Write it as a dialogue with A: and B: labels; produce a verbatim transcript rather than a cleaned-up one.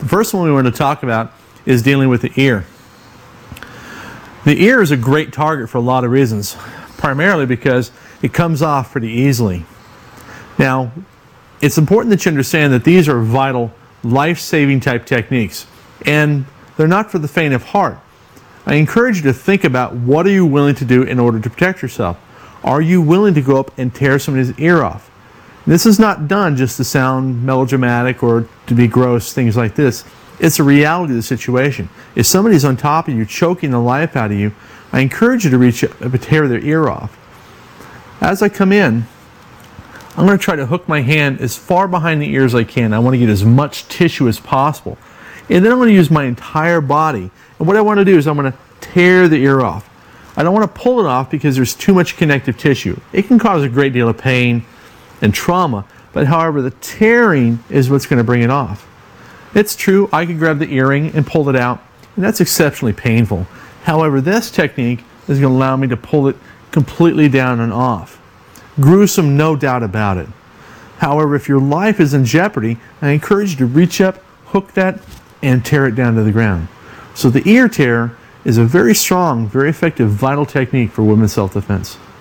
A: The first one we want to talk about is dealing with the ear. The ear is a great target for a lot of reasons, primarily because it comes off pretty easily. Now, it's important that you understand that these are vital, life-saving type techniques, and they're not for the faint of heart. I encourage you to think about what are you willing to do in order to protect yourself. Are you willing to go up and tear somebody's ear off? This is not done just to sound melodramatic or to be gross, things like this. It's a reality of the situation. If somebody's on top of you, choking the life out of you, I encourage you to reach up and tear their ear off. As I come in, I'm going to try to hook my hand as far behind the ear as I can. I want to get as much tissue as possible. And then I'm going to use my entire body. And what I want to do is I'm going to tear the ear off. I don't want to pull it off because there's too much connective tissue. It can cause a great deal of pain and trauma, but however, the tearing is what's going to bring it off. It's true, I could grab the earring and pull it out, and that's exceptionally painful. However, this technique is going to allow me to pull it completely down and off. Gruesome, no doubt about it. However, if your life is in jeopardy, I encourage you to reach up, hook that, and tear it down to the ground. So the ear tear is a very strong, very effective, vital technique for women's self-defense.